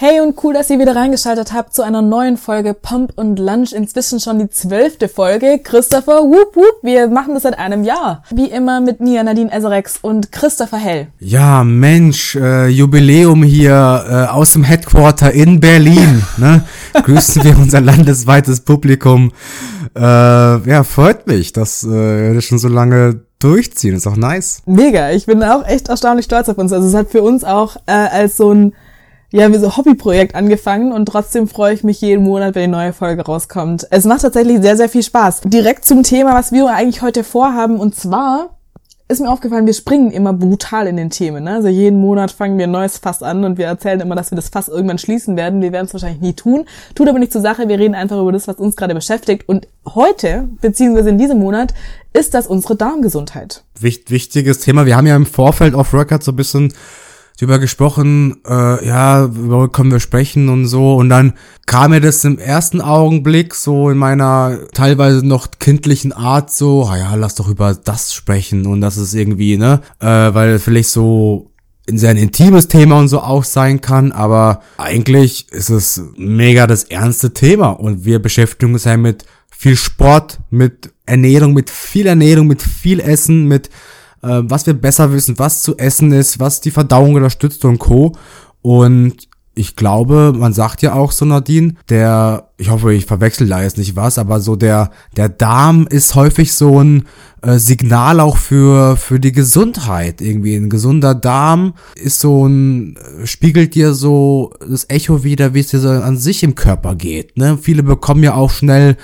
Hey und cool, dass ihr wieder reingeschaltet habt zu einer neuen Folge Pump und Lunch. Inzwischen schon die 12. Folge. Christopher, whoop whoop, wir machen das seit einem Jahr. Wie immer mit mir, Nadine Eserex und Christopher Hell. Ja, Mensch, Jubiläum hier aus dem Headquarter in Berlin. Ne? Grüßen wir unser landesweites Publikum. Ja, freut mich, dass wir das schon so lange durchziehen. Ist auch nice. Mega, ich bin auch echt erstaunlich stolz auf uns. Also es hat für uns auch als so ein wie so Hobbyprojekt angefangen und trotzdem freue ich mich jeden Monat, wenn die neue Folge rauskommt. Es macht tatsächlich sehr, sehr viel Spaß. Direkt zum Thema, was wir eigentlich heute vorhaben, und zwar ist mir aufgefallen, wir springen immer brutal in den Themen. Ne? Also jeden Monat fangen wir ein neues Fass an und wir erzählen immer, dass wir das Fass irgendwann schließen werden. Wir werden es wahrscheinlich nie tun. Tut aber nicht zur Sache, wir reden einfach über das, was uns gerade beschäftigt. Und heute, beziehungsweise in diesem Monat, ist das unsere Darmgesundheit. Wichtiges Thema. Wir haben ja im Vorfeld auf Record so ein bisschen drüber gesprochen, worüber können wir sprechen und so, und dann kam mir das im ersten Augenblick so in meiner teilweise noch kindlichen Art so, lass doch über das sprechen, und das ist irgendwie, weil vielleicht so ein sehr intimes Thema und so auch sein kann, aber eigentlich ist es mega das ernste Thema und wir beschäftigen uns ja mit viel Sport, mit Ernährung, mit viel Essen, mit was wir besser wissen, was zu essen ist, was die Verdauung unterstützt und Co. Und ich glaube, man sagt ja auch so, Nadine, ich hoffe, ich verwechsel da jetzt nicht was, aber so der Darm ist häufig so ein Signal auch für die Gesundheit irgendwie. Ein gesunder Darm ist spiegelt dir so das Echo wieder, wie es dir so an sich im Körper geht. Ne? Viele bekommen ja auch schnell,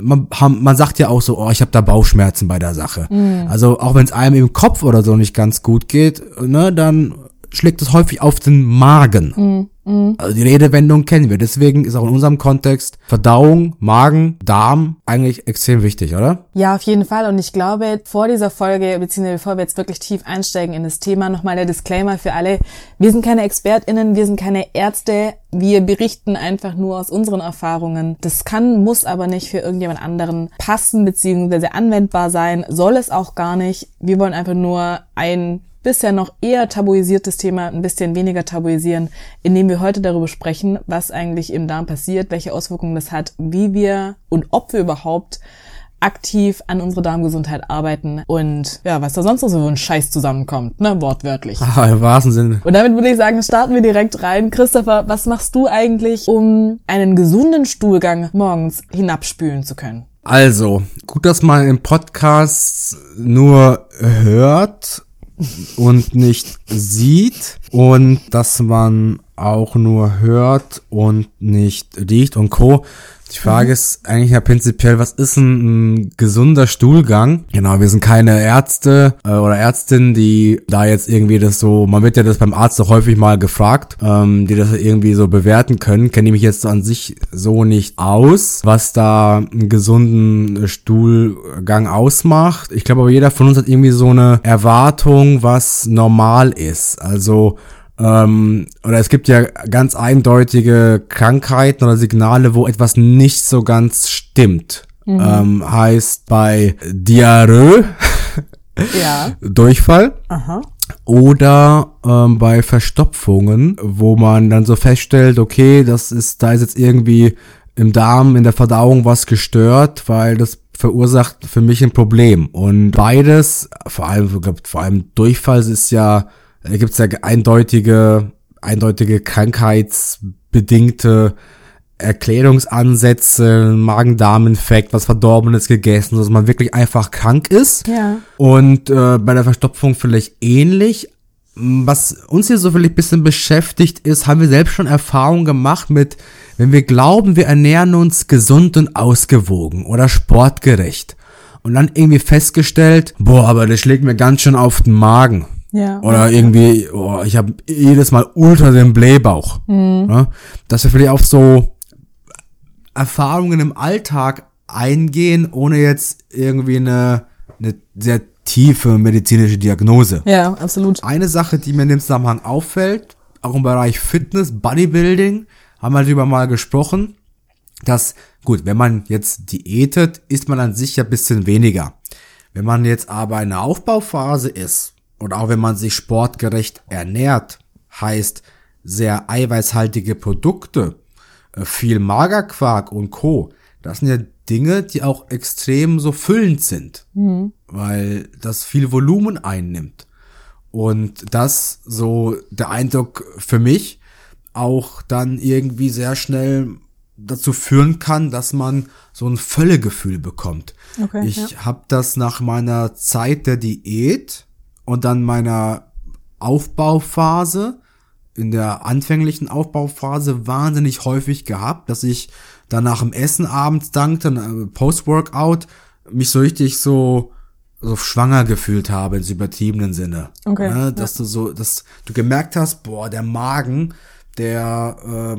man sagt ja auch so, ich habe da Bauchschmerzen bei der Sache. Also auch wenn es einem im Kopf oder so nicht ganz gut geht, ne, dann schlägt es häufig auf den Magen. Also die Redewendung kennen wir. Deswegen ist auch in unserem Kontext Verdauung, Magen, Darm eigentlich extrem wichtig, oder? Ja, auf jeden Fall. Und ich glaube, vor dieser Folge, beziehungsweise bevor wir jetzt wirklich tief einsteigen in das Thema, nochmal der Disclaimer für alle. Wir sind keine ExpertInnen, wir sind keine Ärzte. Wir berichten einfach nur aus unseren Erfahrungen. Das muss aber nicht für irgendjemand anderen passen, beziehungsweise anwendbar sein. Soll es auch gar nicht. Wir wollen einfach nur ein bisher noch eher tabuisiertes Thema ein bisschen weniger tabuisieren, indem wir heute darüber sprechen, was eigentlich im Darm passiert, welche Auswirkungen das hat, wie wir und ob wir überhaupt aktiv an unserer Darmgesundheit arbeiten und was da sonst noch so ein Scheiß zusammenkommt, ne, wortwörtlich. Im wahrsten Sinne. Und damit würde ich sagen, starten wir direkt rein. Christopher, was machst du eigentlich, um einen gesunden Stuhlgang morgens hinabspülen zu können? Also, gut, dass man im Podcast nur hört und nicht sieht und dass man auch nur hört und nicht riecht und Co. Die Frage ist eigentlich ja prinzipiell, was ist ein gesunder Stuhlgang? Genau, wir sind keine Ärzte oder Ärztinnen, die da jetzt irgendwie das so, man wird ja das beim Arzt doch häufig mal gefragt, die das irgendwie so bewerten können, kenne ich mich jetzt an sich so nicht aus, was da einen gesunden Stuhlgang ausmacht. Ich glaube aber jeder von uns hat irgendwie so eine Erwartung, was normal ist. Also oder es gibt ja ganz eindeutige Krankheiten oder Signale, wo etwas nicht so ganz stimmt. Heißt bei Diarrhoe, Durchfall, oder bei Verstopfungen, wo man dann so feststellt, okay, da ist jetzt irgendwie im Darm, in der Verdauung was gestört, weil das verursacht für mich ein Problem. Und beides, vor allem Durchfall gibt's ja eindeutige krankheitsbedingte Erklärungsansätze, Magen-Darm-Infekt, was Verdorbenes gegessen, dass man wirklich einfach krank ist. Ja. Und bei der Verstopfung vielleicht ähnlich. Was uns hier so vielleicht ein bisschen beschäftigt ist, haben wir selbst schon Erfahrungen gemacht mit, wenn wir glauben, wir ernähren uns gesund und ausgewogen oder sportgerecht und dann irgendwie festgestellt, aber das schlägt mir ganz schön auf den Magen. Ja. Oder irgendwie, ich habe jedes Mal ultra den Blähbauch. Ja, dass wir vielleicht auf so Erfahrungen im Alltag eingehen, ohne jetzt irgendwie eine sehr tiefe medizinische Diagnose. Ja, absolut. Eine Sache, die mir in dem Zusammenhang auffällt, auch im Bereich Fitness, Bodybuilding, haben wir darüber mal gesprochen, dass, gut, wenn man jetzt diätet, isst man an sich ja ein bisschen weniger. Wenn man jetzt aber in einer Aufbauphase ist, und auch wenn man sich sportgerecht ernährt, heißt, sehr eiweißhaltige Produkte, viel Magerquark und Co., das sind ja Dinge, die auch extrem so füllend sind, weil das viel Volumen einnimmt. Und das so der Eindruck für mich auch dann irgendwie sehr schnell dazu führen kann, dass man so ein Völlegefühl bekommt. Okay, ich habe das nach meiner Zeit der Diät und dann meiner Aufbauphase, in der anfänglichen Aufbauphase wahnsinnig häufig gehabt, dass ich dann nach dem Essen abends dankte, Post-Workout, mich so richtig so schwanger gefühlt habe, ins übertriebenen Sinne. Okay. Ja, dass du gemerkt hast, boah, der Magen, der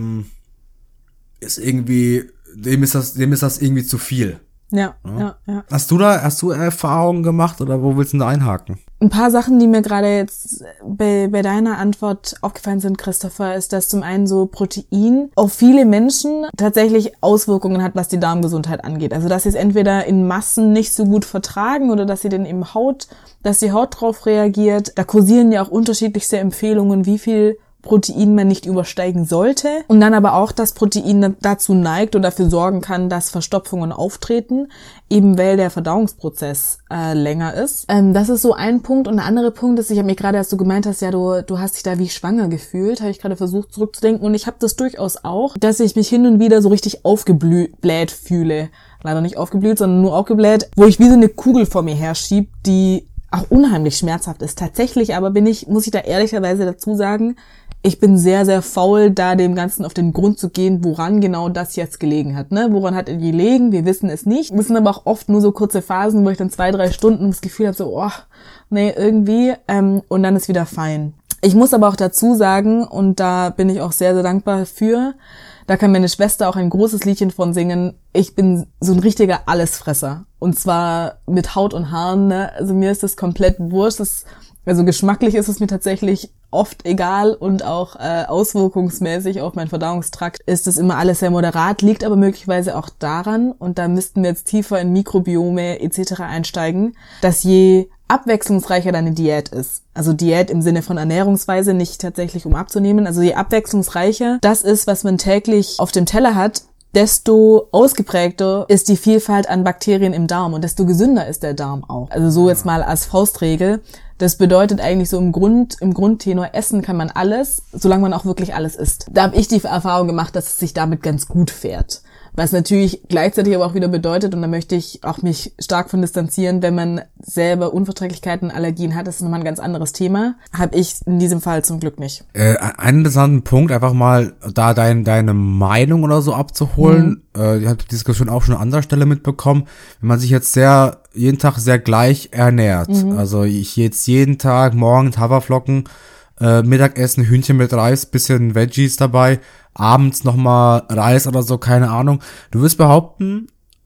ist irgendwie, dem ist das irgendwie zu viel. Ja. Hast du Erfahrungen gemacht oder wo willst du da einhaken? Ein paar Sachen, die mir gerade jetzt bei deiner Antwort aufgefallen sind, Christopher, ist, dass zum einen so Protein auf viele Menschen tatsächlich Auswirkungen hat, was die Darmgesundheit angeht. Also dass sie es entweder in Massen nicht so gut vertragen oder dass sie dann eben dass die Haut drauf reagiert. Da kursieren ja auch unterschiedlichste Empfehlungen, wie viel Protein man nicht übersteigen sollte. Und dann aber auch, dass Protein dazu neigt und dafür sorgen kann, dass Verstopfungen auftreten, eben weil der Verdauungsprozess länger ist. Das ist so ein Punkt. Und der andere Punkt ist, ich habe mir gerade, als du gemeint hast, ja, du hast dich da wie schwanger gefühlt, habe ich gerade versucht zurückzudenken. Und ich habe das durchaus auch, dass ich mich hin und wieder so richtig aufgebläht fühle. Leider nicht aufgeblüht, sondern nur aufgebläht, wo ich wie so eine Kugel vor mir herschieb, die auch unheimlich schmerzhaft ist. Tatsächlich aber muss ich da ehrlicherweise dazu sagen, ich bin sehr, sehr faul, da dem Ganzen auf den Grund zu gehen, woran genau das jetzt gelegen hat. Ne? Woran hat er gelegen? Wir wissen es nicht. Es sind aber auch oft nur so kurze Phasen, wo ich dann 2-3 Stunden das Gefühl habe, so, nee, irgendwie, und dann ist wieder fein. Ich muss aber auch dazu sagen, und da bin ich auch sehr, sehr dankbar für, da kann meine Schwester auch ein großes Liedchen von singen, ich bin so ein richtiger Allesfresser. Und zwar mit Haut und Haaren, ne? Also mir ist das komplett wurscht. Also geschmacklich ist es mir tatsächlich oft egal und auch auswirkungsmäßig auf meinen Verdauungstrakt ist es immer alles sehr moderat, liegt aber möglicherweise auch daran, und da müssten wir jetzt tiefer in Mikrobiome etc. einsteigen, dass je abwechslungsreicher deine Diät ist, also Diät im Sinne von Ernährungsweise, nicht tatsächlich um abzunehmen, also je abwechslungsreicher das ist, was man täglich auf dem Teller hat, desto ausgeprägter ist die Vielfalt an Bakterien im Darm und desto gesünder ist der Darm auch. Also so jetzt mal als Faustregel. Das bedeutet eigentlich so im Grundtenor, essen kann man alles, solange man auch wirklich alles isst. Da habe ich die Erfahrung gemacht, dass es sich damit ganz gut fährt. Was natürlich gleichzeitig aber auch wieder bedeutet, und da möchte ich auch mich stark von distanzieren, wenn man selber Unverträglichkeiten, Allergien hat, das ist nochmal ein ganz anderes Thema. Habe ich in diesem Fall zum Glück nicht. Einen interessanten Punkt, einfach mal da deine Meinung oder so abzuholen. Ich habe die Diskussion auch schon an anderer Stelle mitbekommen. Wenn man sich jetzt jeden Tag sehr gleich ernährt, also ich jetzt jeden Tag morgens Haferflocken, Mittagessen Hühnchen mit Reis, bisschen Veggies dabei, abends nochmal Reis oder so, keine Ahnung. Du wirst behaupten,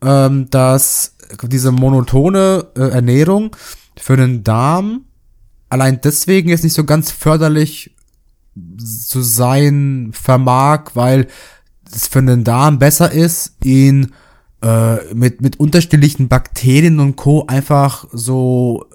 dass diese monotone Ernährung für den Darm allein deswegen jetzt nicht so ganz förderlich zu sein vermag, weil es für den Darm besser ist, ihn mit unterschiedlichen Bakterien und Co. einfach so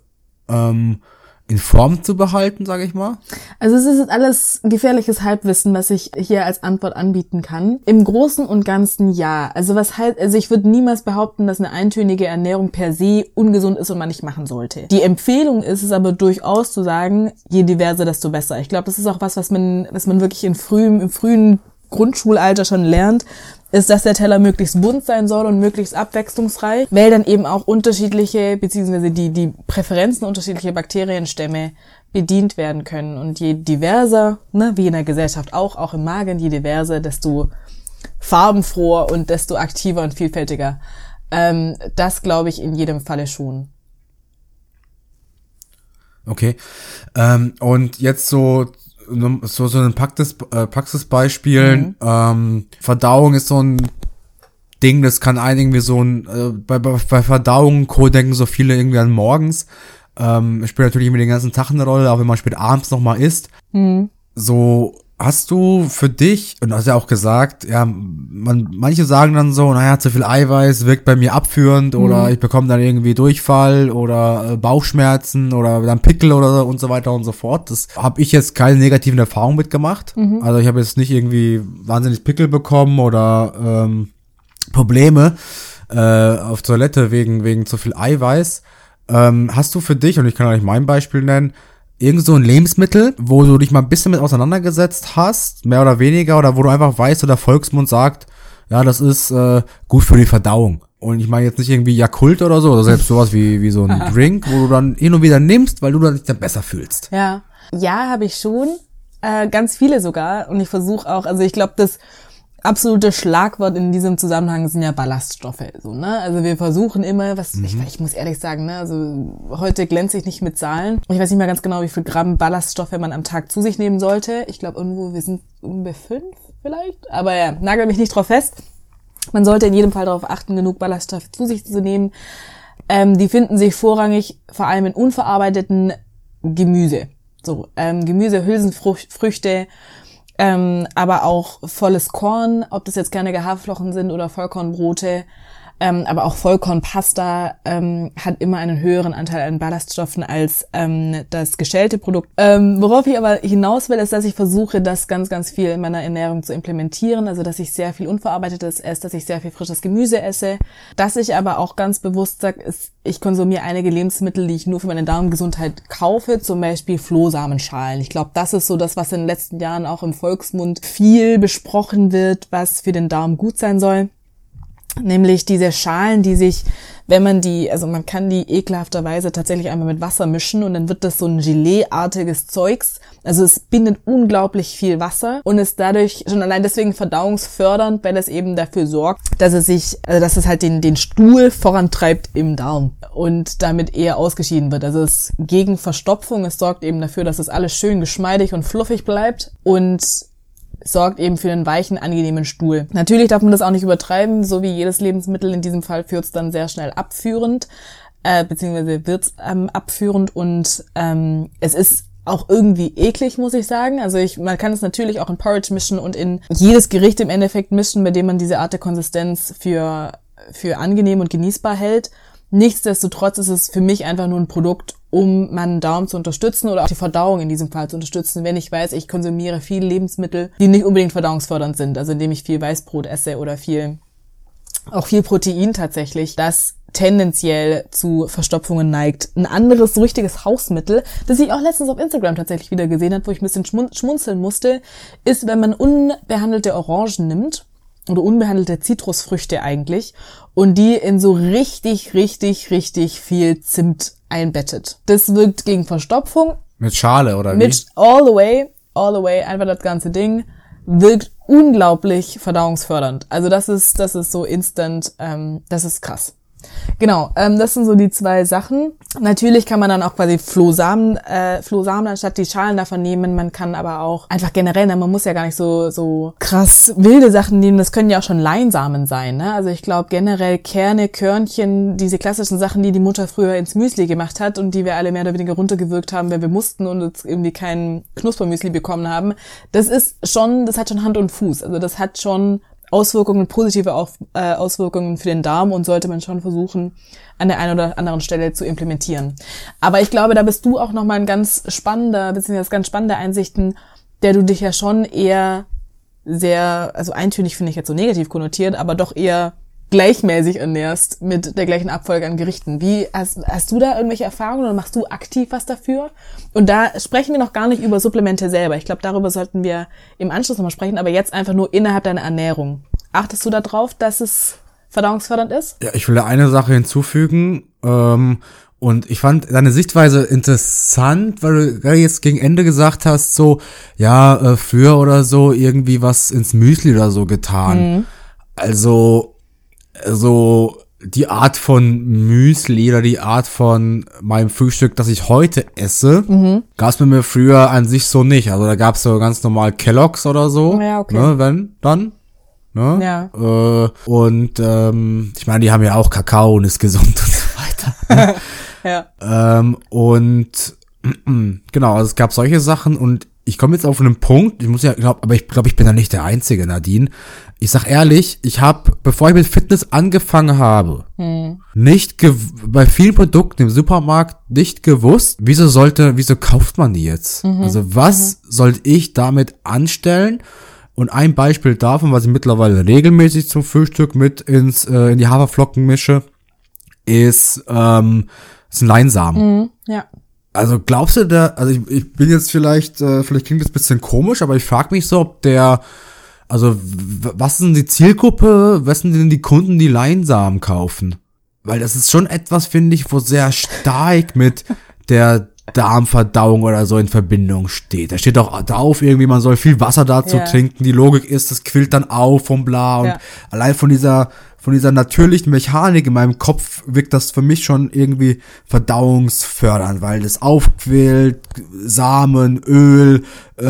in Form zu behalten, sage ich mal? Also es ist jetzt alles gefährliches Halbwissen, was ich hier als Antwort anbieten kann. Im Großen und Ganzen ja. Also ich würde niemals behaupten, dass eine eintönige Ernährung per se ungesund ist und man nicht machen sollte. Die Empfehlung ist es aber durchaus zu sagen, je diverser, desto besser. Ich glaube, das ist auch was man wirklich im frühen Grundschulalter schon lernt, ist, dass der Teller möglichst bunt sein soll und möglichst abwechslungsreich, weil dann eben auch unterschiedliche, beziehungsweise die Präferenzen unterschiedlicher Bakterienstämme bedient werden können. Und je diverser, wie in der Gesellschaft auch im Magen, je diverser, desto farbenfroher und desto aktiver und vielfältiger. Das glaube ich in jedem Falle schon. Okay. Und jetzt so ein Praxisbeispiel, Verdauung ist so ein Ding, das kann einen irgendwie so bei Verdauung, Co. denken so viele irgendwie an morgens, spielt natürlich immer den ganzen Tag eine Rolle, auch wenn man spät abends nochmal isst. So Hast du für dich, und du hast ja auch gesagt, ja, manche sagen dann so, naja, zu viel Eiweiß wirkt bei mir abführend oder ich bekomme dann irgendwie Durchfall oder Bauchschmerzen oder dann Pickel oder und so weiter und so fort. Das habe ich jetzt keine negativen Erfahrungen mitgemacht. Also ich habe jetzt nicht irgendwie wahnsinnig Pickel bekommen oder Probleme auf Toilette wegen zu viel Eiweiß. Hast du für dich, und ich kann euch mein Beispiel nennen, irgend so ein Lebensmittel, wo du dich mal ein bisschen mit auseinandergesetzt hast, mehr oder weniger, oder wo du einfach weißt, oder der Volksmund sagt, ja, das ist gut für die Verdauung. Und ich meine jetzt nicht irgendwie Yakult oder so, oder selbst sowas wie so ein Drink, wo du dann hin und wieder nimmst, weil du dich dann besser fühlst. Ja, habe ich schon, ganz viele sogar. Und ich versuche auch, also ich glaube, das absolute Schlagwort in diesem Zusammenhang sind ja Ballaststoffe, so, ne? Also wir versuchen immer, ich muss ehrlich sagen, ne, also heute glänze ich nicht mit Zahlen. Ich weiß nicht mehr ganz genau, wie viel Gramm Ballaststoffe man am Tag zu sich nehmen sollte. Ich glaube irgendwo, wir sind ungefähr 5 vielleicht, aber ja, nagel mich nicht drauf fest. Man sollte in jedem Fall darauf achten, genug Ballaststoffe zu sich zu nehmen. Die finden sich vorrangig vor allem in unverarbeiteten Gemüse. So, Gemüse, Hülsenfrüchte, aber auch volles Korn, ob das jetzt kernige Haferflocken sind oder Vollkornbrote, aber auch Vollkornpasta hat immer einen höheren Anteil an Ballaststoffen als das geschälte Produkt. Worauf ich aber hinaus will, ist, dass ich versuche, das ganz, ganz viel in meiner Ernährung zu implementieren, also dass ich sehr viel Unverarbeitetes esse, dass ich sehr viel frisches Gemüse esse, dass ich aber auch ganz bewusst sage, ich konsumiere einige Lebensmittel, die ich nur für meine Darmgesundheit kaufe, zum Beispiel Flohsamenschalen. Ich glaube, das ist so das, was in den letzten Jahren auch im Volksmund viel besprochen wird, was für den Darm gut sein soll. Nämlich diese Schalen, die sich, wenn man man kann die ekelhafterweise tatsächlich einmal mit Wasser mischen und dann wird das so ein Gelee-artiges Zeugs. Also es bindet unglaublich viel Wasser und ist dadurch schon allein deswegen verdauungsfördernd, weil es eben dafür sorgt, dass es halt den Stuhl vorantreibt im Darm und damit eher ausgeschieden wird. Also es gegen Verstopfung, es sorgt eben dafür, dass es alles schön geschmeidig und fluffig bleibt und sorgt eben für einen weichen, angenehmen Stuhl. Natürlich darf man das auch nicht übertreiben, so wie jedes Lebensmittel. In diesem Fall führt es dann sehr schnell abführend, beziehungsweise wird abführend und es ist auch irgendwie eklig, muss ich sagen. Also man kann es natürlich auch in Porridge mischen und in jedes Gericht im Endeffekt mischen, bei dem man diese Art der Konsistenz für angenehm und genießbar hält. Nichtsdestotrotz ist es für mich einfach nur ein Produkt, um meinen Darm zu unterstützen oder auch die Verdauung in diesem Fall zu unterstützen, wenn ich weiß, ich konsumiere viele Lebensmittel, die nicht unbedingt verdauungsfördernd sind, also indem ich viel Weißbrot esse oder viel Protein tatsächlich, das tendenziell zu Verstopfungen neigt. Ein anderes so richtiges Hausmittel, das ich auch letztens auf Instagram tatsächlich wieder gesehen habe, wo ich ein bisschen schmunzeln musste, ist, wenn man unbehandelte Orangen nimmt oder unbehandelte Zitrusfrüchte eigentlich und die in so richtig, richtig, richtig viel Zimt einbettet. Das wirkt gegen Verstopfung. Mit Schale oder wie? Mit all the way, einfach das ganze Ding, wirkt unglaublich verdauungsfördernd. Also das ist so instant, das ist krass. Genau, das sind so die zwei Sachen. Natürlich kann man dann auch quasi Flohsamen anstatt die Schalen davon nehmen. Man kann aber auch einfach generell, man muss ja gar nicht so krass wilde Sachen nehmen. Das können ja auch schon Leinsamen sein, ne? Also ich glaube generell Kerne, Körnchen, diese klassischen Sachen, die Mutter früher ins Müsli gemacht hat und die wir alle mehr oder weniger runtergewürgt haben, wenn wir mussten und jetzt irgendwie kein Knuspermüsli bekommen haben. Das hat schon Hand und Fuß. Also das hat schon positive Auswirkungen für den Darm und sollte man schon versuchen, an der einen oder anderen Stelle zu implementieren. Aber ich glaube, da bist du auch nochmal ganz spannende Einsichten, der du dich ja schon eher sehr, also eintönig finde ich jetzt so negativ konnotiert, aber doch eher gleichmäßig ernährst mit der gleichen Abfolge an Gerichten. Hast du da irgendwelche Erfahrungen oder machst du aktiv was dafür? Und da sprechen wir noch gar nicht über Supplemente selber. Ich glaube, darüber sollten wir im Anschluss nochmal sprechen, aber jetzt einfach nur innerhalb deiner Ernährung. Achtest du da drauf, dass es verdauungsfördernd ist? Ja, ich will da eine Sache hinzufügen. Und ich fand deine Sichtweise interessant, weil du gerade jetzt gegen Ende gesagt hast, so, ja, früher oder so irgendwie was ins Müsli oder so getan. Also die Art von Müsli oder die Art von meinem Frühstück, das ich heute esse, gab es bei mir früher an sich so nicht. Also da gab es so ganz normal Kellogg's oder so. Ja, okay. Ne, wenn, dann. Ne? Ja. Ich meine, die haben ja auch Kakao und ist gesund und so weiter. Ja. Und genau, also es gab solche Sachen und ich komme jetzt auf einen Punkt, ich glaube, ich bin da nicht der Einzige, Nadine. Ich sag ehrlich, bevor ich mit Fitness angefangen habe, bei vielen Produkten im Supermarkt nicht gewusst, wieso kauft man die jetzt? Also was sollte ich damit anstellen? Und ein Beispiel davon, was ich mittlerweile regelmäßig zum Frühstück mit in die Haferflocken mische, ist ein Leinsamen. Ja. Also glaubst du ich bin jetzt vielleicht klingt das ein bisschen komisch, aber ich frage mich so, was ist denn die Zielgruppe, was sind denn die Kunden, die Leinsamen kaufen? Weil das ist schon etwas, finde ich, wo sehr stark mit der Darmverdauung oder so in Verbindung steht. Da steht auch drauf irgendwie, man soll viel Wasser dazu trinken. Die Logik ist, das quillt dann auf vom Bla und allein von dieser natürlichen Mechanik in meinem Kopf wirkt das für mich schon irgendwie verdauungsfördernd, weil das aufquillt, Samen, Öl,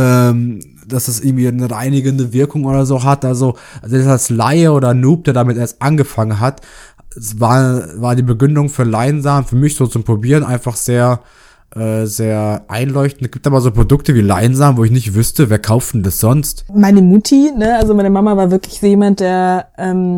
dass das irgendwie eine reinigende Wirkung oder so hat. Also das als Laie oder Noob, der damit erst angefangen hat, es war die Begründung für Leinsamen für mich so zum Probieren einfach sehr einleuchtend. Es gibt aber so Produkte wie Leinsamen, wo ich nicht wüsste, wer kauft denn das sonst? Meine Mutti, also meine Mama war wirklich so jemand, der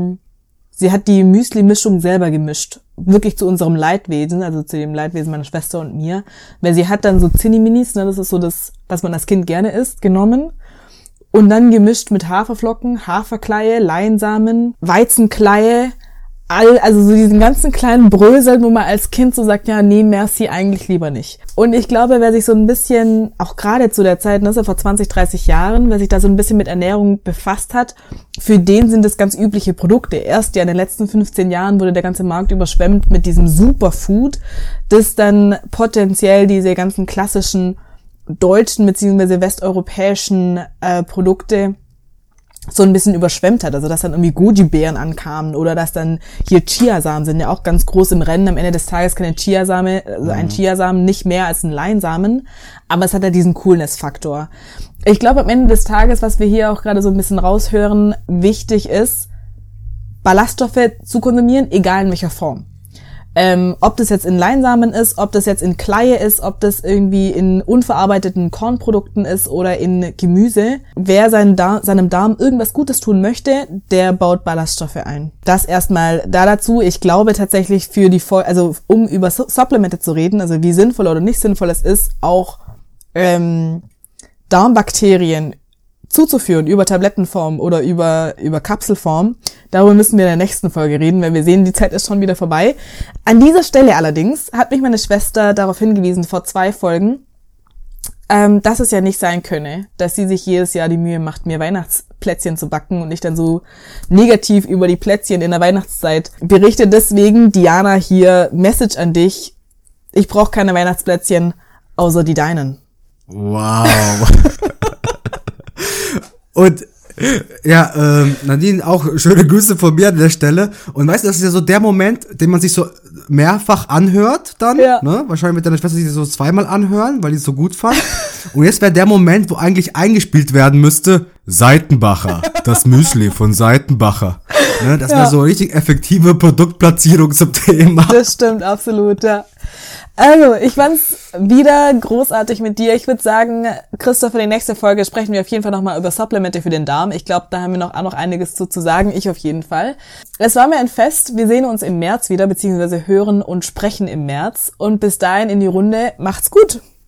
sie hat die Müsli-Mischung selber gemischt. Wirklich zu unserem Leidwesen, also zu dem Leidwesen meiner Schwester und mir. Weil sie hat dann so Zinni-Minis, das ist so das, was man als Kind gerne isst, genommen. Und dann gemischt mit Haferflocken, Haferkleie, Leinsamen, Weizenkleie, also so diesen ganzen kleinen Brösel, wo man als Kind so sagt, ja, nee, merci, eigentlich lieber nicht. Und ich glaube, wer sich so ein bisschen, auch gerade zu der Zeit, so vor 20, 30 Jahren, wer sich da so ein bisschen mit Ernährung befasst hat, für den sind das ganz übliche Produkte. Erst ja in den letzten 15 Jahren wurde der ganze Markt überschwemmt mit diesem Superfood, das dann potenziell diese ganzen klassischen deutschen bzw. westeuropäischen Produkte so ein bisschen überschwemmt hat, also dass dann irgendwie Goji-Beeren ankamen oder dass dann hier Chiasamen sind ja auch ganz groß im Rennen. Am Ende des Tages kann ein Chiasamen nicht mehr als ein Leinsamen, aber es hat ja diesen Coolness-Faktor. Ich glaube, am Ende des Tages, was wir hier auch gerade so ein bisschen raushören, wichtig ist, Ballaststoffe zu konsumieren, egal in welcher Form. Ob das jetzt in Leinsamen ist, ob das jetzt in Kleie ist, ob das irgendwie in unverarbeiteten Kornprodukten ist oder in Gemüse. Wer seinem Darm irgendwas Gutes tun möchte, der baut Ballaststoffe ein. Das erstmal dazu. Ich glaube tatsächlich um über Supplemente zu reden, also wie sinnvoll oder nicht sinnvoll es ist, auch Darmbakterien zuzuführen über Tablettenform oder über Kapselform. Darüber müssen wir in der nächsten Folge reden, weil wir sehen, die Zeit ist schon wieder vorbei. An dieser Stelle allerdings hat mich meine Schwester darauf hingewiesen, vor 2 Folgen, dass es ja nicht sein könne, dass sie sich jedes Jahr die Mühe macht, mir Weihnachtsplätzchen zu backen und ich dann so negativ über die Plätzchen in der Weihnachtszeit berichte. Deswegen, Diana, hier Message an dich. Ich brauche keine Weihnachtsplätzchen, außer die deinen. Wow. Und ja, Nadine, auch schöne Grüße von mir an der Stelle. Und weißt du, das ist ja so der Moment, den man sich so mehrfach anhört dann, ne? Wahrscheinlich mit deiner Schwester sich so 2-mal anhören, weil die es so gut fand. Und jetzt wäre der Moment, wo eigentlich eingespielt werden müsste, Seitenbacher, das Müsli von Seitenbacher. Ne? Das wäre so richtig effektive Produktplatzierung zum Thema. Das stimmt, absolut, ja. Also, ich fand's wieder großartig mit dir. Ich würde sagen, Christoph, in der nächsten Folge sprechen wir auf jeden Fall nochmal über Supplemente für den Darm. Ich glaube, da haben wir auch noch einiges zu sagen. Ich auf jeden Fall. Es war mir ein Fest. Wir sehen uns im März wieder, beziehungsweise hören und sprechen im März. Und bis dahin in die Runde. Macht's gut!